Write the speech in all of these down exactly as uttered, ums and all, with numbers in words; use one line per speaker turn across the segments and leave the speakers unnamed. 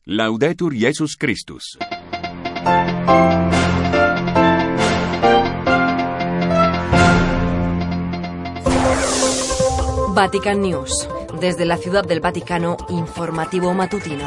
Laudetur Jesus Christus.
Vatican News. Desde la Ciudad del Vaticano, informativo matutino.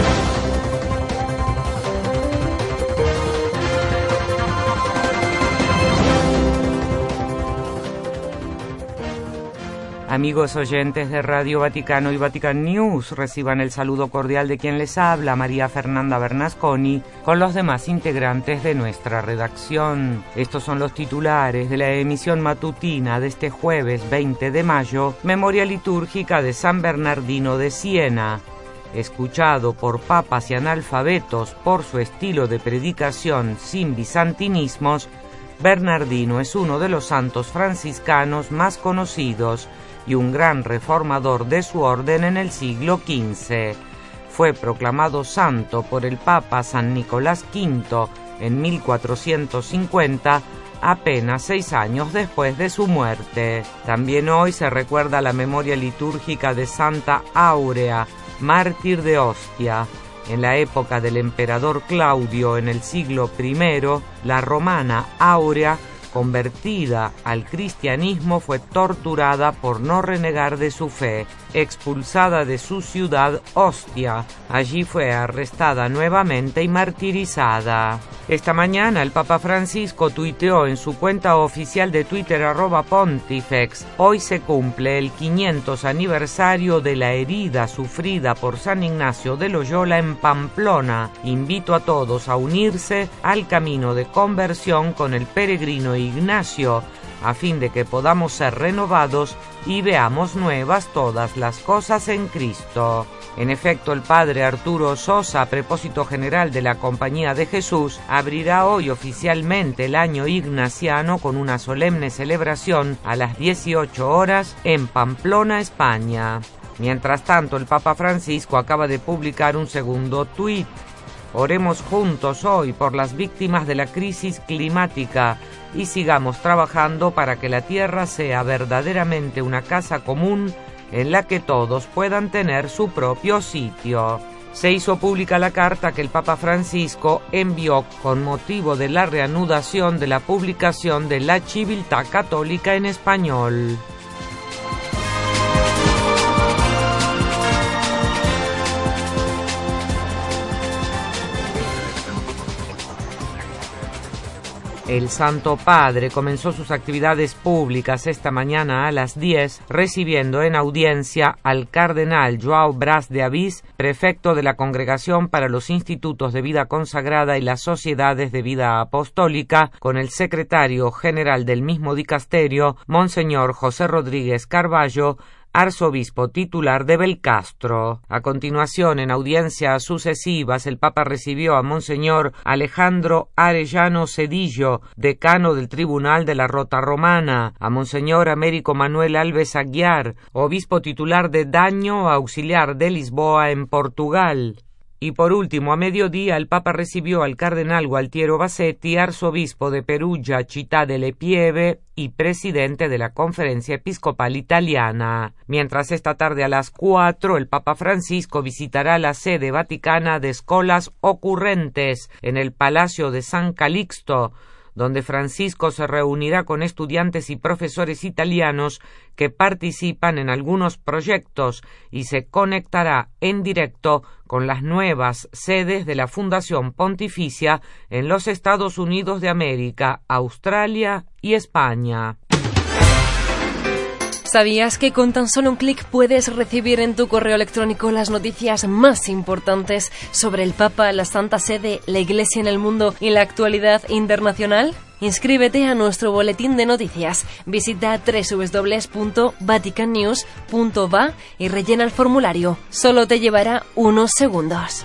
Amigos oyentes de Radio Vaticano y Vatican News, reciban el saludo cordial de quien les habla, María Fernanda Bernasconi, con los demás integrantes de nuestra redacción. Estos son los titulares de la emisión matutina de este jueves veinte de mayo, memoria litúrgica de San Bernardino de Siena. Escuchado por papas y analfabetos por su estilo de predicación sin bizantinismos, Bernardino es uno de los santos franciscanos más conocidos y un gran reformador de su orden en el siglo quince. Fue proclamado santo por el Papa San Nicolás quinto en mil cuatrocientos cincuenta, apenas seis años después de su muerte. También hoy se recuerda la memoria litúrgica de Santa Áurea, mártir de Ostia. En la época del emperador Claudio, en el siglo primero, la romana Áurea, convertida al cristianismo, fue torturada por no renegar de su fe, expulsada de su ciudad Ostia. Allí fue arrestada nuevamente y martirizada. Esta mañana el Papa Francisco tuiteó en su cuenta oficial de Twitter arroba Pontifex: hoy se cumple el quinientos aniversario de la herida sufrida por San Ignacio de Loyola en Pamplona. Invito a todos a unirse al camino de conversión con el peregrino Ignacio, a fin de que podamos ser renovados y veamos nuevas todas las cosas en Cristo. En efecto, el padre Arturo Sosa, prepósito general de la Compañía de Jesús, abrirá hoy oficialmente el año ignaciano con una solemne celebración a las dieciocho horas en Pamplona, España. Mientras tanto, el Papa Francisco acaba de publicar un segundo tuit. Oremos juntos hoy por las víctimas de la crisis climática y sigamos trabajando para que la tierra sea verdaderamente una casa común en la que todos puedan tener su propio sitio. Se hizo pública la carta que el Papa Francisco envió con motivo de la reanudación de la publicación de la Civiltà Católica en español. El Santo Padre comenzó sus actividades públicas esta mañana a las diez, recibiendo en audiencia al cardenal João Braz de Avís, prefecto de la Congregación para los Institutos de Vida Consagrada y las Sociedades de Vida Apostólica, con el secretario general del mismo dicasterio, Monseñor José Rodríguez Carballo, arzobispo titular de Belcastro. A continuación, en audiencias sucesivas, el Papa recibió a Monseñor Alejandro Arellano Cedillo, decano del Tribunal de la Rota Romana, a Monseñor Américo Manuel Alves Aguiar, obispo titular de Daño, auxiliar de Lisboa en Portugal. Y por último, a mediodía, el Papa recibió al cardenal Gualtiero Bassetti, arzobispo de Perugia, Città delle Pieve y presidente de la Conferencia Episcopal Italiana. Mientras esta tarde a las cuatro, el Papa Francisco visitará la sede vaticana de Scholas Occurrentes en el Palacio de San Calixto, donde Francisco se reunirá con estudiantes y profesores italianos que participan en algunos proyectos y se conectará en directo con las nuevas sedes de la Fundación Pontificia en los Estados Unidos de América, Australia y España.
¿Sabías que con tan solo un clic puedes recibir en tu correo electrónico las noticias más importantes sobre el Papa, la Santa Sede, la Iglesia en el mundo y la actualidad internacional? Inscríbete a nuestro boletín de noticias. Visita doble u doble u doble u punto vatican news punto va y rellena el formulario. Solo te llevará unos segundos.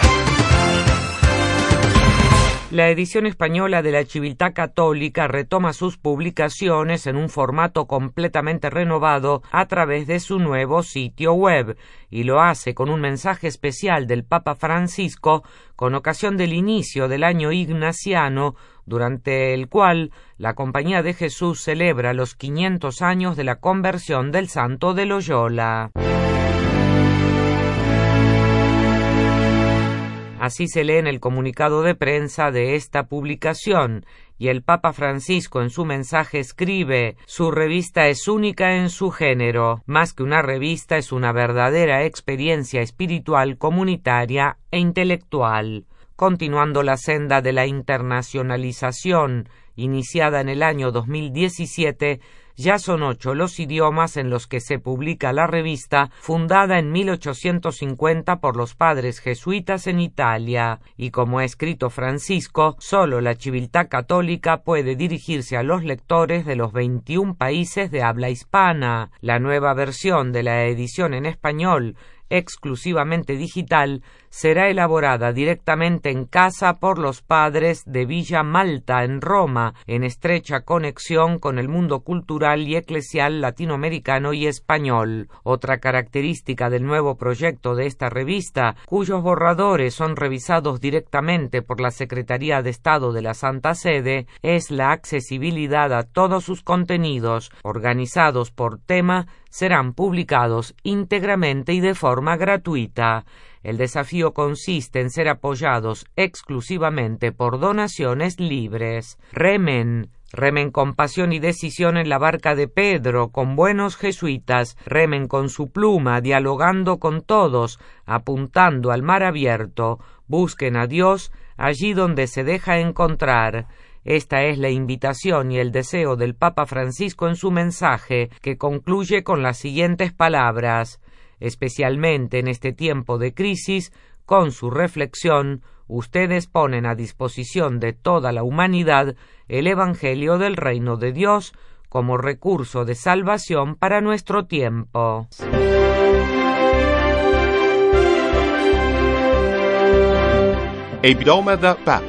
La edición española de la Civiltà Católica retoma sus publicaciones en un formato completamente renovado a través de su nuevo sitio web, y lo hace con un mensaje especial del Papa Francisco con ocasión del inicio del año ignaciano, durante el cual la Compañía de Jesús celebra los quinientos años de la conversión del santo de Loyola. Así se lee en el comunicado de prensa de esta publicación, y el Papa Francisco en su mensaje escribe: su revista es única en su género, más que una revista es una verdadera experiencia espiritual, comunitaria e intelectual. Continuando la senda de la internacionalización iniciada en el año dos mil diecisiete, ya son ocho los idiomas en los que se publica la revista, fundada en mil ochocientos cincuenta por los padres jesuitas en Italia, y como ha escrito Francisco, solo la Civiltà Católica puede dirigirse a los lectores de los veintiún países de habla hispana. La nueva versión de la edición en español, exclusivamente digital, será elaborada directamente en casa por los padres de Villa Malta, en Roma, en estrecha conexión con el mundo cultural y eclesial latinoamericano y español. Otra característica del nuevo proyecto de esta revista, cuyos borradores son revisados directamente por la Secretaría de Estado de la Santa Sede, es la accesibilidad a todos sus contenidos, organizados por tema, serán publicados íntegramente y de forma gratuita. El desafío consiste en ser apoyados exclusivamente por donaciones libres. Remen, remen con pasión y decisión en la barca de Pedro, con buenos jesuitas, remen con su pluma, dialogando con todos, apuntando al mar abierto, busquen a Dios allí donde se deja encontrar. Esta es la invitación y el deseo del Papa Francisco en su mensaje, que concluye con las siguientes palabras: especialmente en este tiempo de crisis, con su reflexión, ustedes ponen a disposición de toda la humanidad el Evangelio del Reino de Dios como recurso de salvación para nuestro tiempo.
Hebdomada Pape.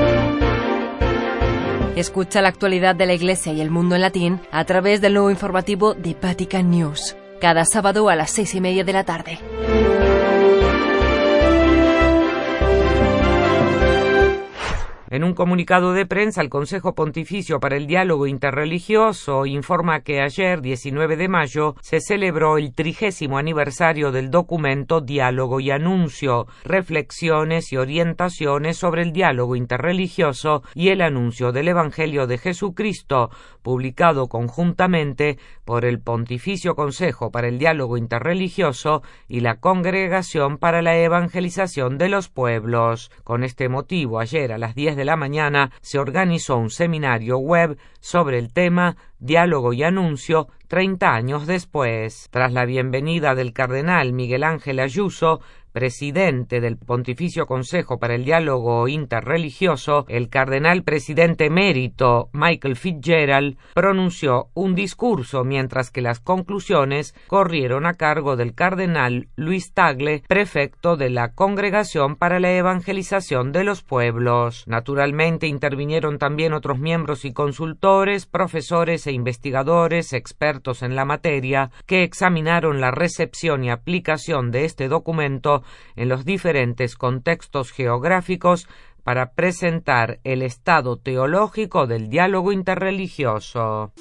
Escucha la actualidad de la Iglesia y el mundo en latín a través del nuevo informativo de Vatican News, cada sábado a las seis y media de la tarde.
En un comunicado de prensa, el Consejo Pontificio para el Diálogo Interreligioso informa que ayer, diecinueve de mayo, se celebró el trigésimo aniversario del documento Diálogo y Anuncio, reflexiones y orientaciones sobre el diálogo interreligioso y el anuncio del Evangelio de Jesucristo, publicado conjuntamente por el Pontificio Consejo para el Diálogo Interreligioso y la Congregación para la Evangelización de los Pueblos. Con este motivo, ayer a las diez de la mañana se organizó un seminario web sobre el tema Diálogo y Anuncio treinta años después. Tras la bienvenida del cardenal Miguel Ángel Ayuso, presidente del Pontificio Consejo para el Diálogo Interreligioso, el cardenal presidente emérito Michael Fitzgerald pronunció un discurso, mientras que las conclusiones corrieron a cargo del cardenal Luis Tagle, prefecto de la Congregación para la Evangelización de los Pueblos. Naturalmente intervinieron también otros miembros y consultores, profesores e investigadores expertos en la materia, que examinaron la recepción y aplicación de este documento en los diferentes contextos geográficos para presentar el estado teológico del diálogo interreligioso.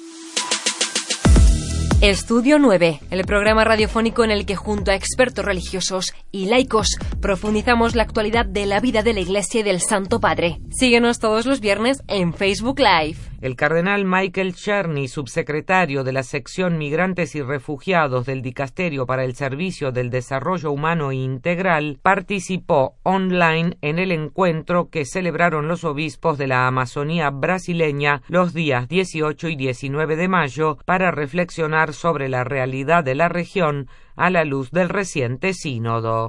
Estudio nueve, el programa radiofónico en el que junto a expertos religiosos y laicos profundizamos la actualidad de la vida de la Iglesia y del Santo Padre. Síguenos todos los viernes en Facebook Live.
El cardenal Michael Czerny, subsecretario de la sección Migrantes y Refugiados del Dicasterio para el Servicio del Desarrollo Humano Integral, participó online en el encuentro que celebraron los obispos de la Amazonía brasileña los días dieciocho y diecinueve de mayo para reflexionar sobre la realidad de la región a la luz del reciente sínodo.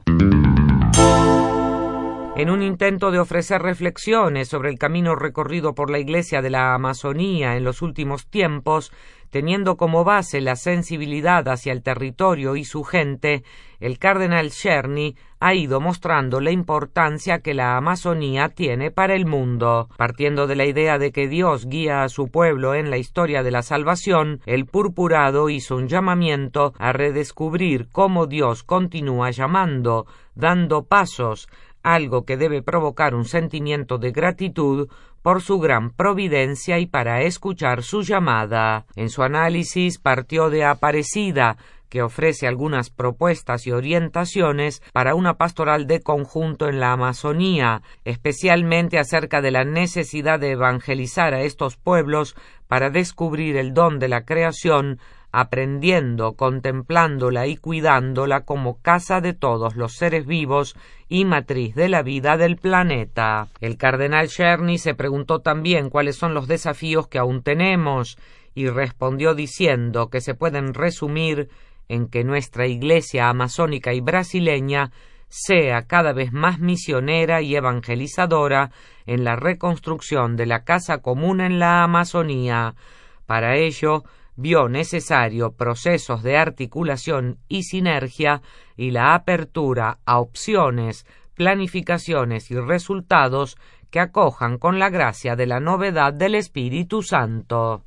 En un intento de ofrecer reflexiones sobre el camino recorrido por la Iglesia de la Amazonía en los últimos tiempos, teniendo como base la sensibilidad hacia el territorio y su gente, el cardenal Czerny ha ido mostrando la importancia que la Amazonía tiene para el mundo. Partiendo de la idea de que Dios guía a su pueblo en la historia de la salvación, el purpurado hizo un llamamiento a redescubrir cómo Dios continúa llamando, dando pasos, algo que debe provocar un sentimiento de gratitud por su gran providencia y para escuchar su llamada. En su análisis partió de Aparecida, que ofrece algunas propuestas y orientaciones para una pastoral de conjunto en la Amazonía, especialmente acerca de la necesidad de evangelizar a estos pueblos para descubrir el don de la creación, aprendiendo, contemplándola y cuidándola como casa de todos los seres vivos y matriz de la vida del planeta. El cardenal Czerny se preguntó también cuáles son los desafíos que aún tenemos y respondió diciendo que se pueden resumir en que nuestra Iglesia amazónica y brasileña sea cada vez más misionera y evangelizadora en la reconstrucción de la casa común en la Amazonía. Para ello, vio necesario procesos de articulación y sinergia y la apertura a opciones, planificaciones y resultados que acojan con la gracia de la novedad del Espíritu Santo.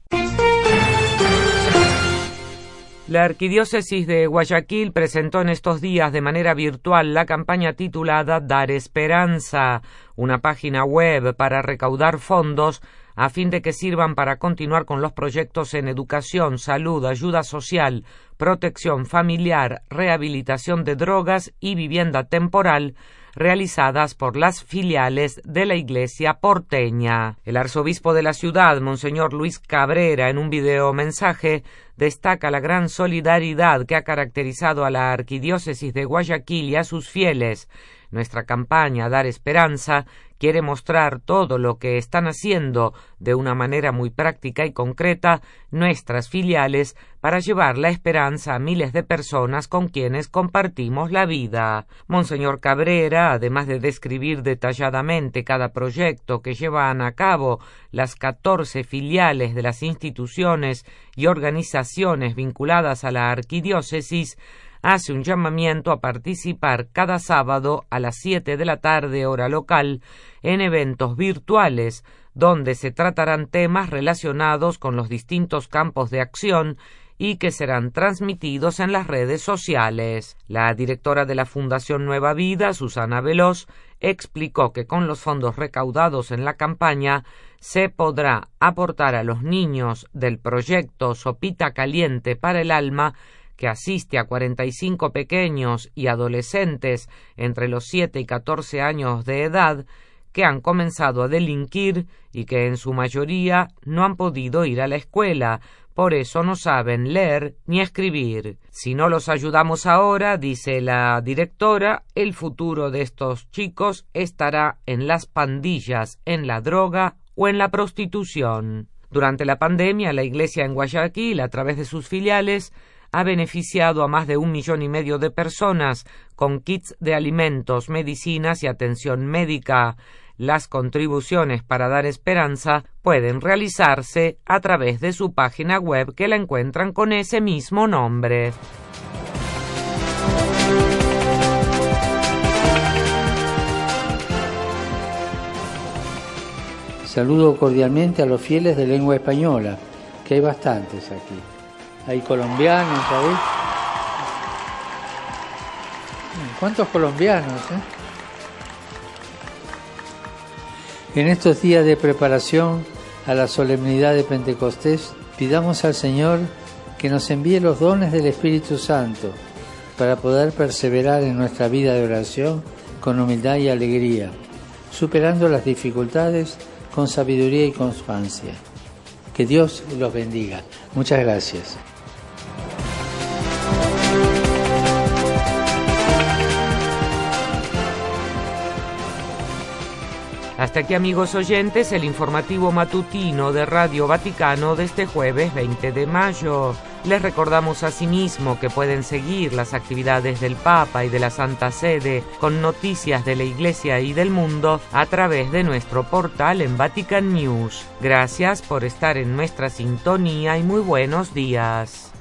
La Arquidiócesis de Guayaquil presentó en estos días de manera virtual la campaña titulada Dar Esperanza, una página web para recaudar fondos a fin de que sirvan para continuar con los proyectos en educación, salud, ayuda social, protección familiar, rehabilitación de drogas y vivienda temporal, realizadas por las filiales de la Iglesia porteña. El arzobispo de la ciudad, Monseñor Luis Cabrera, en un video mensaje, destaca la gran solidaridad que ha caracterizado a la Arquidiócesis de Guayaquil y a sus fieles. Nuestra campaña Dar Esperanza quiere mostrar todo lo que están haciendo de una manera muy práctica y concreta nuestras filiales para llevar la esperanza a miles de personas con quienes compartimos la vida. Monseñor Cabrera, además de describir detalladamente cada proyecto que llevan a cabo las catorce filiales de las instituciones y organizaciones vinculadas a la arquidiócesis, hace un llamamiento a participar cada sábado a las siete de la tarde hora local en eventos virtuales donde se tratarán temas relacionados con los distintos campos de acción y que serán transmitidos en las redes sociales. La directora de la Fundación Nueva Vida, Susana Veloz, explicó que con los fondos recaudados en la campaña se podrá aportar a los niños del proyecto Sopita Caliente para el Alma, que asiste a cuarenta y cinco pequeños y adolescentes entre los siete y catorce años de edad que han comenzado a delinquir y que en su mayoría no han podido ir a la escuela, por eso no saben leer ni escribir. Si no los ayudamos ahora, dice la directora, el futuro de estos chicos estará en las pandillas, en la droga o en la prostitución. Durante la pandemia, la Iglesia en Guayaquil, a través de sus filiales, ha beneficiado a más de un millón y medio de personas con kits de alimentos, medicinas y atención médica. Las contribuciones para Dar Esperanza pueden realizarse a través de su página web, que la encuentran con ese mismo nombre.
Saludo cordialmente a los fieles de lengua española, que hay bastantes aquí. Hay colombianos, ¿sabéis? ¿Cuántos colombianos, eh? En estos días de preparación a la solemnidad de Pentecostés, pidamos al Señor que nos envíe los dones del Espíritu Santo para poder perseverar en nuestra vida de oración con humildad y alegría, superando las dificultades con sabiduría y constancia. Que Dios los bendiga. Muchas gracias.
Hasta aquí, amigos oyentes, el informativo matutino de Radio Vaticano de este jueves veinte de mayo. Les recordamos asimismo que pueden seguir las actividades del Papa y de la Santa Sede con noticias de la Iglesia y del mundo a través de nuestro portal en Vatican News. Gracias por estar en nuestra sintonía y muy buenos días.